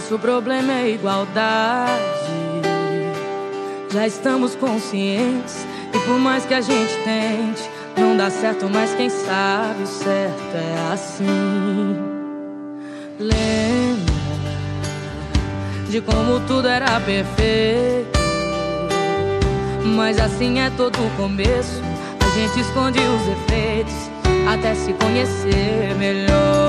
Nosso problema é igualdade. Já estamos conscientes e por mais que a gente tente, não dá certo, mas quem sabe o certo é assim. Lembra de como tudo era perfeito, mas assim é todo o começo. A gente esconde os efeitos até se conhecer melhor.